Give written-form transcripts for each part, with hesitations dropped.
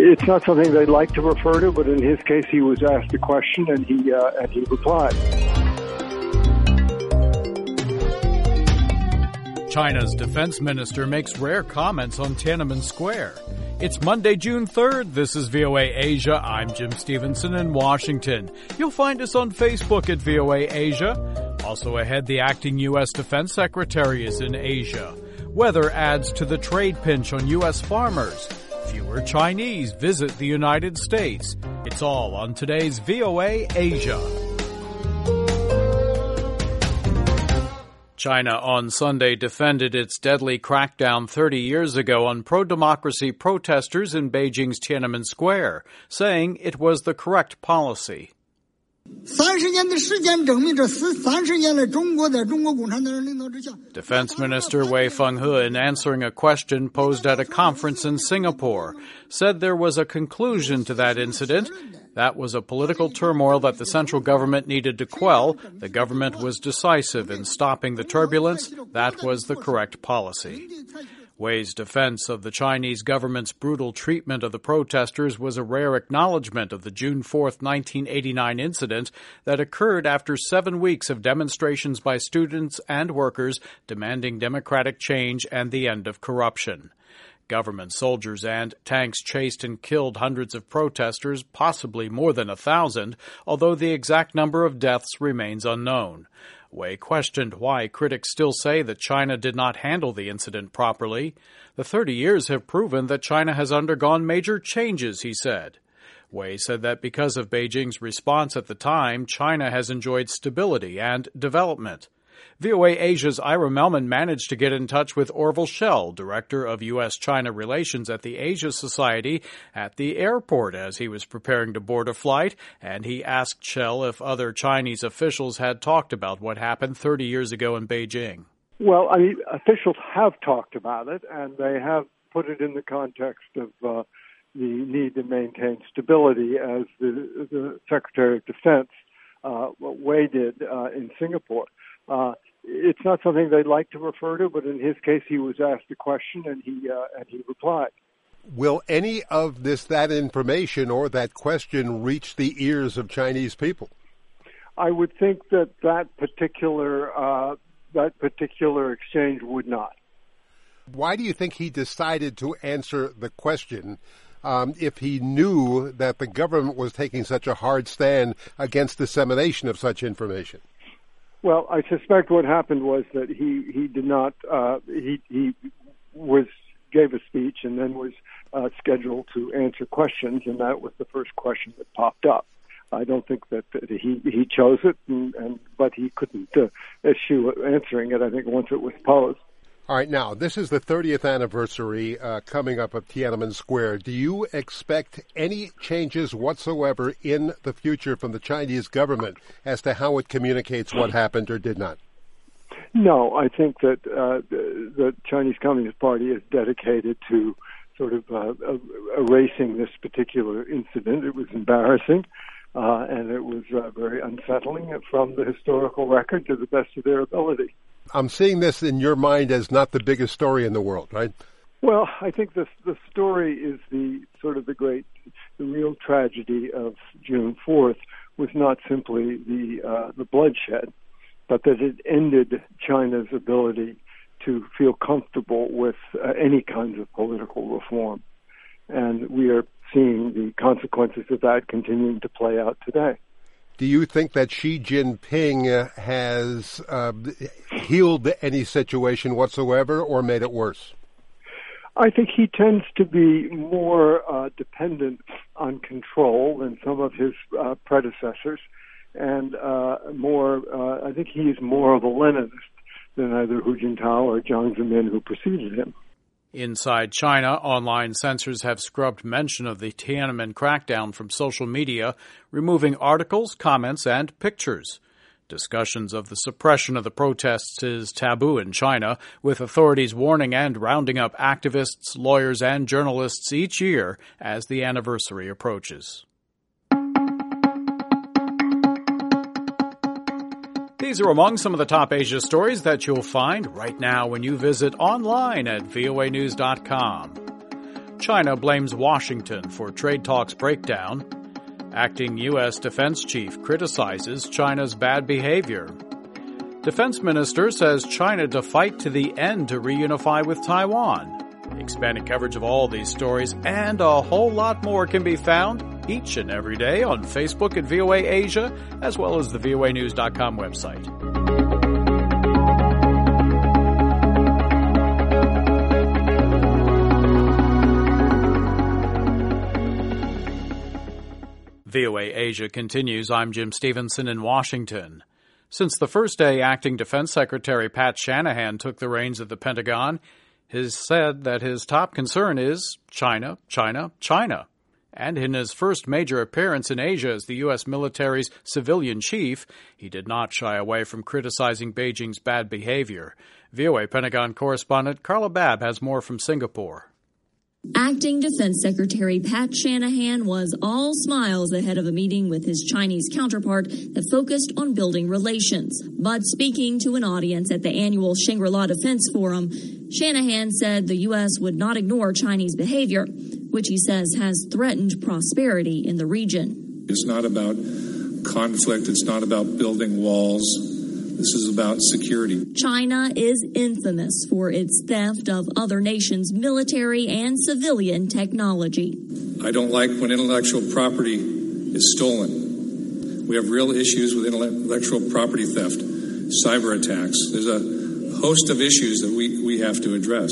It's not something they'd like to refer to, but in his case, he was asked a question and he replied. China's defense minister makes rare comments on Tiananmen Square. It's Monday, June 3rd. This is VOA Asia. I'm Jim Stevenson in Washington. You'll find us on Facebook at VOA Asia. Also ahead, the acting U.S. Defense Secretary is in Asia. Weather adds to the trade pinch on U.S. farmers. Fewer Chinese visit the United States. It's all on today's VOA Asia. China on Sunday defended its deadly crackdown 30 years ago on pro-democracy protesters in Beijing's Tiananmen Square, saying it was the correct policy. Defense Minister Wei Fenghe, in answering a question posed at a conference in Singapore, said there was a conclusion to that incident. That was a political turmoil that the central government needed to quell. The government was decisive in stopping the turbulence. That was the correct policy. Wei's defense of the Chinese government's brutal treatment of the protesters was a rare acknowledgement of the June 4, 1989 incident that occurred after 7 weeks of demonstrations by students and workers demanding democratic change and the end of corruption. Government soldiers and tanks chased and killed hundreds of protesters, possibly more than 1,000, although the exact number of deaths remains unknown. Wei questioned why critics still say that China did not handle the incident properly. The 30 years have proven that China has undergone major changes, he said. Wei said that because of Beijing's response at the time, China has enjoyed stability and development. VOA Asia's Ira Melman managed to get in touch with Orville Schell, director of U.S.-China relations at the Asia Society, at the airport as he was preparing to board a flight, and he asked Schell if other Chinese officials had talked about what happened 30 years ago in Beijing. Well, I mean, officials have talked about it, and they have put it in the context of the need to maintain stability, as the Secretary of Defense, Wei, did in Singapore. It's not something they'd like to refer to, but in his case, he was asked a question and he replied. Will any of that information or that question reach the ears of Chinese people? I would think that particular exchange would not. Why do you think he decided to answer the question if he knew that the government was taking such a hard stand against dissemination of such information? Well, I suspect what happened was that he did not. He gave a speech and then was scheduled to answer questions, and that was the first question that popped up. I don't think that he chose it, but he couldn't eschew answering it. I think once it was posed. All right, now, this is the 30th anniversary coming up of Tiananmen Square. Do you expect any changes whatsoever in the future from the Chinese government as to how it communicates what happened or did not? No, I think that the Chinese Communist Party is dedicated to sort of erasing this particular incident. It was embarrassing, and it was very unsettling from the historical record to the best of their ability. I'm seeing this in your mind as not the biggest story in the world, right? Well, I think the story is the real tragedy of June 4th was not simply the bloodshed, but that it ended China's ability to feel comfortable with any kinds of political reform. And we are seeing the consequences of that continuing to play out today. Do you think that Xi Jinping has healed any situation whatsoever or made it worse? I think he tends to be more dependent on control than some of his predecessors, and I think he is more of a Leninist than either Hu Jintao or Jiang Zemin, who preceded him. Inside China, online censors have scrubbed mention of the Tiananmen crackdown from social media, removing articles, comments, and pictures. Discussions of the suppression of the protests is taboo in China, with authorities warning and rounding up activists, lawyers, and journalists each year as the anniversary approaches. These are among some of the top Asia stories that you'll find right now when you visit online at voanews.com. China blames Washington for trade talks breakdown. Acting U.S. Defense Chief criticizes China's bad behavior. Defense Minister says China to fight to the end to reunify with Taiwan. Expanding coverage of all these stories and a whole lot more can be found each and every day on Facebook at VOA Asia, as well as the voanews.com website. VOA Asia continues. I'm Jim Stevenson in Washington. Since the first day, Acting Defense Secretary Pat Shanahan took the reins at the Pentagon, has said that his top concern is China, China, China. And in his first major appearance in Asia as the U.S. military's civilian chief, he did not shy away from criticizing Beijing's bad behavior. VOA Pentagon correspondent Carla Babb has more from Singapore. Acting Defense Secretary Pat Shanahan was all smiles ahead of a meeting with his Chinese counterpart that focused on building relations. But speaking to an audience at the annual Shangri-La Defense Forum, Shanahan said the U.S. would not ignore Chinese behavior, which he says has threatened prosperity in the region. It's not about conflict. It's not about building walls. This is about security. China is infamous for its theft of other nations' military and civilian technology. I don't like when intellectual property is stolen. We have real issues with intellectual property theft, cyber attacks. There's a host of issues that we have to address.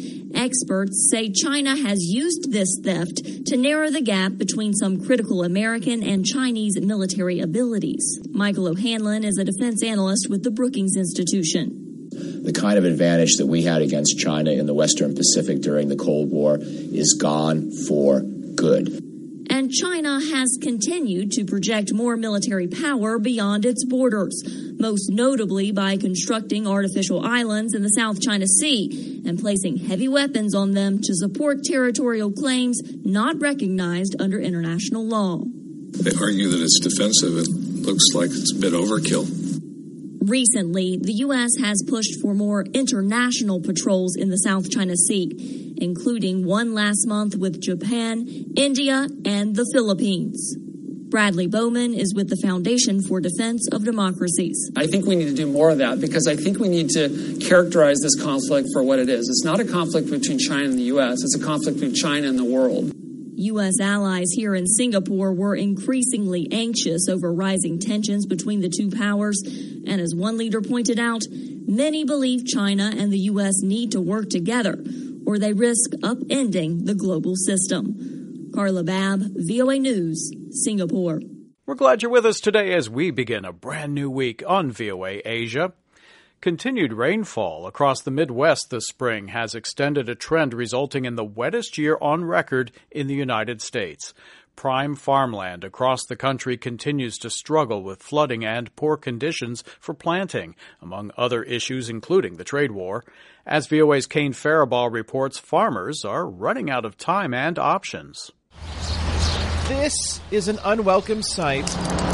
Experts say China has used this theft to narrow the gap between some critical American and Chinese military abilities. Michael O'Hanlon is a defense analyst with the Brookings Institution. The kind of advantage that we had against China in the Western Pacific during the Cold War is gone for good. And China has continued to project more military power beyond its borders, most notably by constructing artificial islands in the South China Sea and placing heavy weapons on them to support territorial claims not recognized under international law. They argue that it's defensive. It looks like it's a bit overkill. Recently, the U.S. has pushed for more international patrols in the South China Sea, including one last month with Japan, India, and the Philippines. Bradley Bowman is with the Foundation for Defense of Democracies. I think we need to do more of that because I think we need to characterize this conflict for what it is. It's not a conflict between China and the U.S. It's a conflict between China and the world. U.S. allies here in Singapore were increasingly anxious over rising tensions between the two powers. And as one leader pointed out, many believe China and the U.S. need to work together, or they risk upending the global system. Carla Babb, VOA News, Singapore. We're glad you're with us today as we begin a brand new week on VOA Asia. Continued rainfall across the Midwest this spring has extended a trend resulting in the wettest year on record in the United States. Prime farmland across the country continues to struggle with flooding and poor conditions for planting, among other issues including the trade war. As VOA's Kane Faribault reports, farmers are running out of time and options. This is an unwelcome sight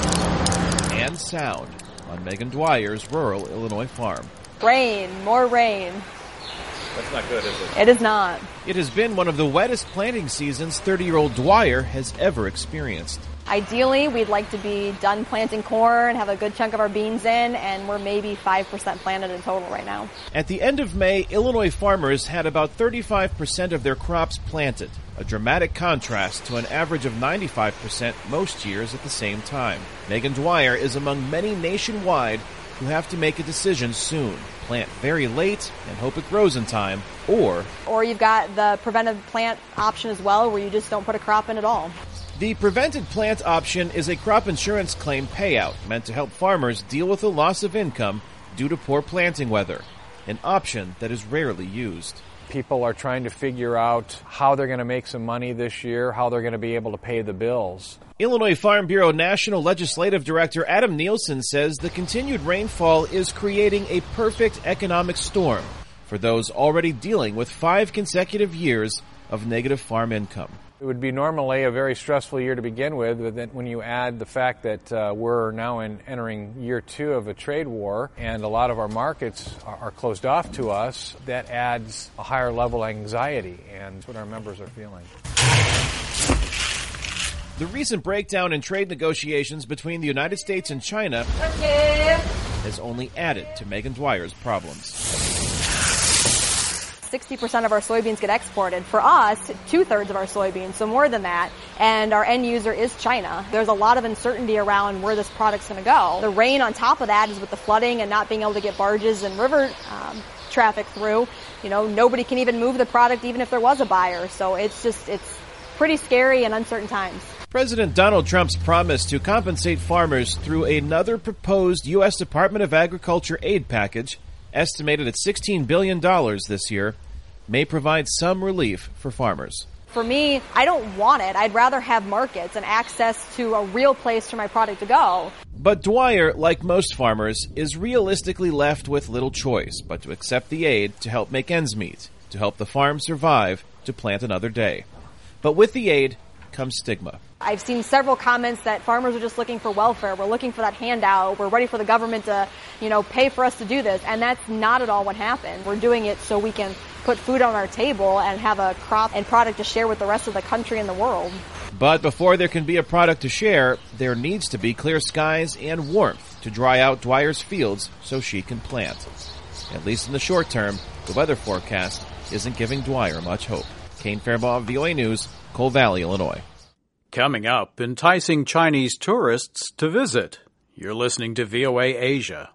and sound on Megan Dwyer's rural Illinois farm. Rain, more rain. That's not good, is it? It is not. It has been one of the wettest planting seasons 30-year-old Dwyer has ever experienced. Ideally, we'd like to be done planting corn, have a good chunk of our beans in, and we're maybe 5% planted in total right now. At the end of May, Illinois farmers had about 35% of their crops planted, a dramatic contrast to an average of 95% most years at the same time. Megan Dwyer is among many nationwide who have to make a decision soon. Plant very late and hope it grows in time, or you've got the preventive plant option as well, where you just don't put a crop in at all. The prevented plant option is a crop insurance claim payout meant to help farmers deal with the loss of income due to poor planting weather, an option that is rarely used. People are trying to figure out how they're going to make some money this year, how they're going to be able to pay the bills. Illinois Farm Bureau National Legislative Director Adam Nielsen says the continued rainfall is creating a perfect economic storm for those already dealing with 5 consecutive years of negative farm income. It would be normally a very stressful year to begin with, but then when you add the fact that we're now entering year 2 of a trade war and a lot of our markets are closed off to us, that adds a higher level of anxiety, and that's what our members are feeling. The recent breakdown in trade negotiations between the United States and China has only added to Megan Dwyer's problems. 60% of our soybeans get exported. For us, 2/3 of our soybeans, so more than that, and our end user is China. There's a lot of uncertainty around where this product's going to go. The rain on top of that is with the flooding and not being able to get barges and river traffic through. Nobody can even move the product even if there was a buyer. So it's pretty scary and uncertain times. President Donald Trump's promise to compensate farmers through another proposed U.S. Department of Agriculture aid package, estimated at $16 billion this year, may provide some relief for farmers. For me, I don't want it. I'd rather have markets and access to a real place for my product to go. But Dwyer, like most farmers, is realistically left with little choice but to accept the aid to help make ends meet, to help the farm survive, to plant another day. But with the aid comes stigma. I've seen several comments that farmers are just looking for welfare. We're looking for that handout. We're ready for the government to, pay for us to do this. And that's not at all what happened. We're doing it so we can put food on our table and have a crop and product to share with the rest of the country and the world. But before there can be a product to share, there needs to be clear skies and warmth to dry out Dwyer's fields so she can plant. At least in the short term, the weather forecast isn't giving Dwyer much hope. Kane Fairbaugh, VOA News, Coal Valley, Illinois. Coming up, enticing Chinese tourists to visit. You're listening to VOA Asia.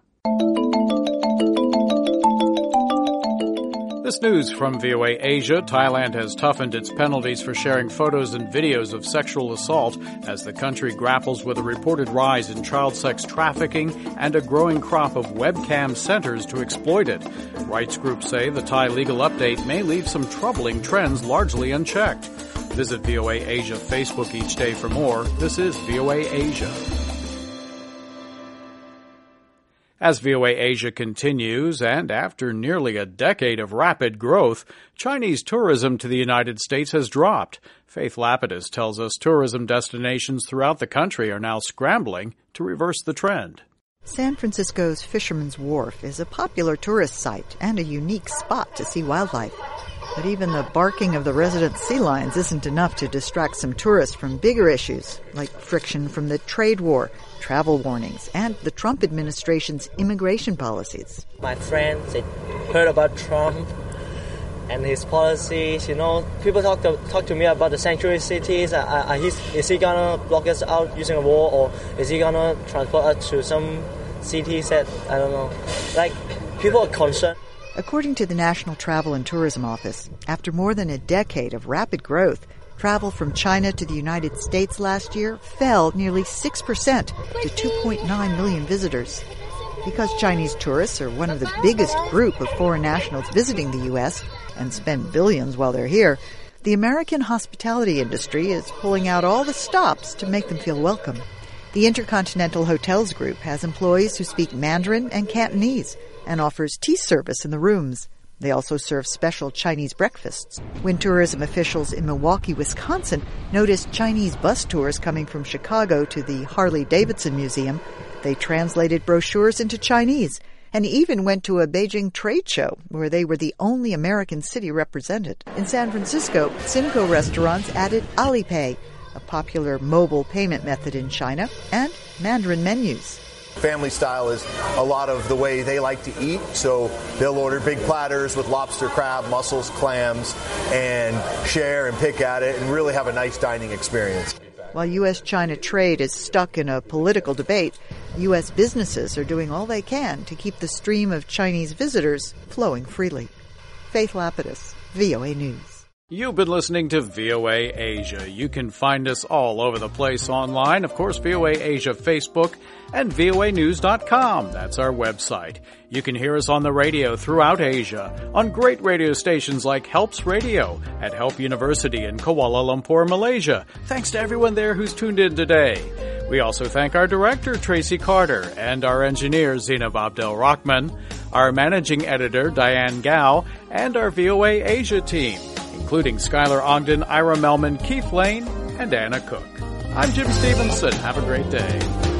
This news from VOA Asia. Thailand has toughened its penalties for sharing photos and videos of sexual assault as the country grapples with a reported rise in child sex trafficking and a growing crop of webcam centers to exploit it. Rights groups say the Thai legal update may leave some troubling trends largely unchecked. Visit VOA Asia Facebook each day for more. This is VOA Asia. As VOA Asia continues, and after nearly a decade of rapid growth, Chinese tourism to the United States has dropped. Faith Lapidus tells us tourism destinations throughout the country are now scrambling to reverse the trend. San Francisco's Fisherman's Wharf is a popular tourist site and a unique spot to see wildlife. But even the barking of the resident sea lions isn't enough to distract some tourists from bigger issues, like friction from the trade war, travel warnings, and the Trump administration's immigration policies. My friends, they heard about Trump and his policies. People talk to me about the sanctuary cities. Is he going to block us out using a wall, or is he going to transport us to some cities that, I don't know. People are concerned. According to the National Travel and Tourism Office, after more than a decade of rapid growth, travel from China to the United States last year fell nearly 6% to 2.9 million visitors. Because Chinese tourists are one of the biggest group of foreign nationals visiting the U.S. and spend billions while they're here, the American hospitality industry is pulling out all the stops to make them feel welcome. The Intercontinental Hotels Group has employees who speak Mandarin and Cantonese and offers tea service in the rooms. They also serve special Chinese breakfasts. When tourism officials in Milwaukee, Wisconsin noticed Chinese bus tours coming from Chicago to the Harley-Davidson Museum, they translated brochures into Chinese and even went to a Beijing trade show where they were the only American city represented. In San Francisco, Simcoe restaurants added Alipay, a popular mobile payment method in China, and Mandarin menus. Family style is a lot of the way they like to eat, so they'll order big platters with lobster, crab, mussels, clams, and share and pick at it and really have a nice dining experience. While U.S.-China trade is stuck in a political debate, U.S. businesses are doing all they can to keep the stream of Chinese visitors flowing freely. Faith Lapidus, VOA News. You've been listening to VOA Asia. You can find us all over the place online. Of course, VOA Asia Facebook and voanews.com. That's our website. You can hear us on the radio throughout Asia on great radio stations like Helps Radio at Help University in Kuala Lumpur, Malaysia. Thanks to everyone there who's tuned in today. We also thank our director, Tracy Carter, and our engineer, Zainab Abdel-Rahman, our managing editor, Diane Gao, and our VOA Asia team. including Skylar Ogden, Ira Melman, Keith Lane, and Anna Cook. I'm Jim Stevenson. Have a great day.